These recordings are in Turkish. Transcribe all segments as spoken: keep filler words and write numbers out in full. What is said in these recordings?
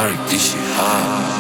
Tarık dişi ha.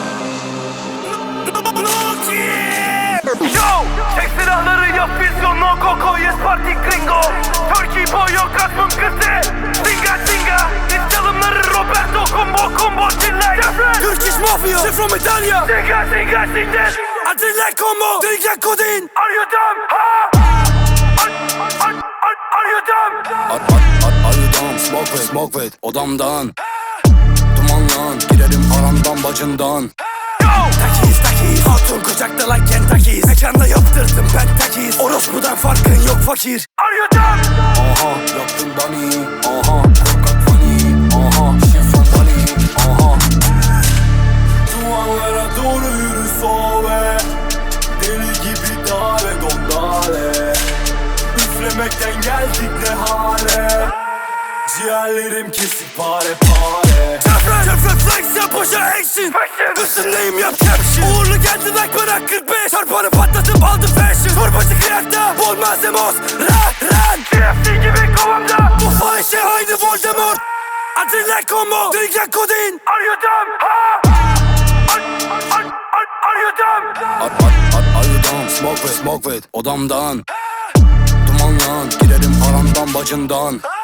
Yo! Çek silahları yap vizyon no koko yes party gringo. Turkey boy yok kasmım kırtı. Singa singa biz çalımları Roberto combo combo chiller. Turkish Mafia, c'est from Italia. Singa singa singa. Adrenalin combo, Delicat codeine. Are you dumb? Ha! Are, are, are, are you dumb? Ar ar ar arıdan smoke with smoke with odamdan. Dumanlan girerim aramdan bacından. Takiz takiz, hatun kucakta like Kentucky's. Mekanda yaptırdım ben takiz. Orospudan farkın yok fakir. Are you dumb? Aha yaptım bani. Aha korkak fani. Aha şifre bani. Aha. Duvarlara doğru yürü sove. Deli gibi dale dondale. Üflemekten geldik ne hale. Ciğerlerim kesik pare pare. Tefren, tefren flex yap boşa action. Kısımdayım yap caption. Uğurlu geldi like bana kırk beş. Çarpanı patlatıp aldım fashion. Torbacı kıyakta, bol malzemos. Ran, ran. C F C gibi kovamda. Bu fahişe aynı Voldemort. Adrenalin combo, Delicat codeine. Are you dumb? Ha! Are, are, are, are you dumb? Ar ar ar arıdan smoke with smoke with odamdan. Dumanlan girerim aramdan bacından.